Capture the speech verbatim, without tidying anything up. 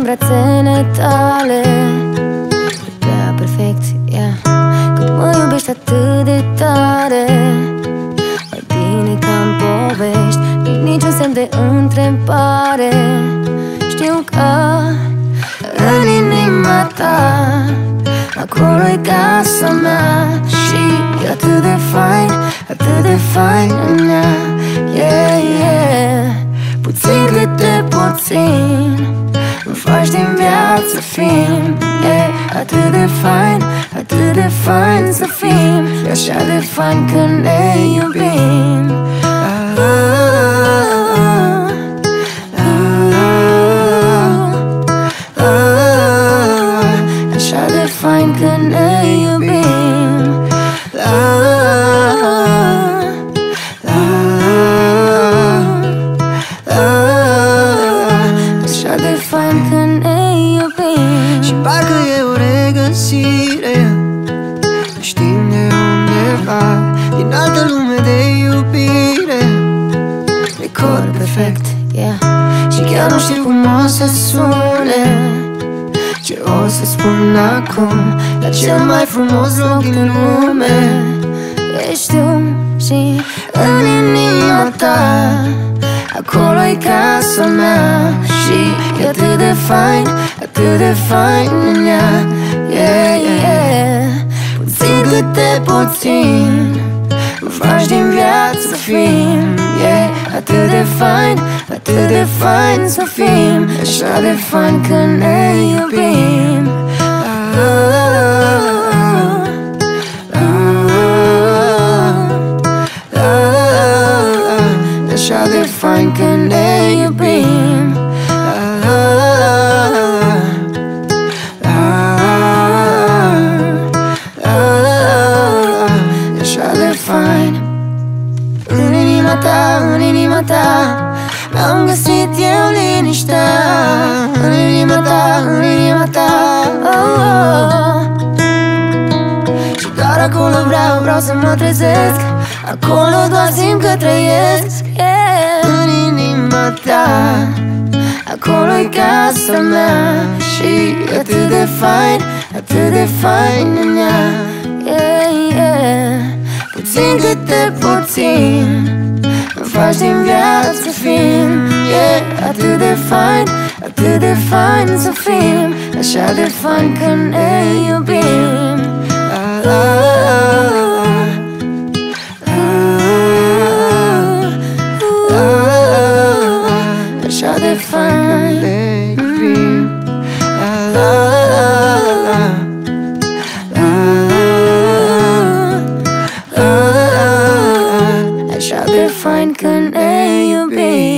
brațele tale. E prea perfect, yeah. Când mă iubești atât de tare, mai bine ca în povești, nu-i niciun semn de întrebare. Știu că în inima ta, acolo-i casa mea. Și e atât de fain, atât de fain în ea, yeah, yeah. Puțin câte puțin îmi faci din viață film, yeah. Atât de fain, atât de fain să fim, e așa de fain când ne iubim. Ah, ah, ah, ah, așa de fain când ne iubim. Așa de fain când ne iubim. Și parcă e o regăsire, știm de undeva, din altă lume de iubire. Decor perfect, yeah. Și chiar nu știu cum o să sune, ce o să spun acum, la cel mai frumos loc din lume. Ești tu și în inima ta, acolo-i casa mea. Și e atât de fain, atât de fain în ea, yeah, yeah. Puțin câte puțin îmi faci din viață film, yeah. Atât de fain, atât de fain să fim, așa de fain când ne iubim. Ah, ah, ah, ah, așa de fain când ne iubim. Ah, ah, ah, așa de fain. În inima ta, în inima ta, mi-am găsit eu liniștea. În inima ta, în inima ta, oh, oh. Și doar acolo vreau, vreau să mă trezesc. Acolo doar simt că trăiesc, yeah. În inima ta, acolo-i casa mea. Și e atât de fain, atât de fain în ea, yeah, yeah. Puțin câte puțin îmi faci din viață film, yeah. Atât de fain, atât de fain să fim, așa de fain când ne iubim. Ah, ah, ah, ah, ah, așa de fain când ne iubim. Ah, ah, ah, așa de fain când ne iubim.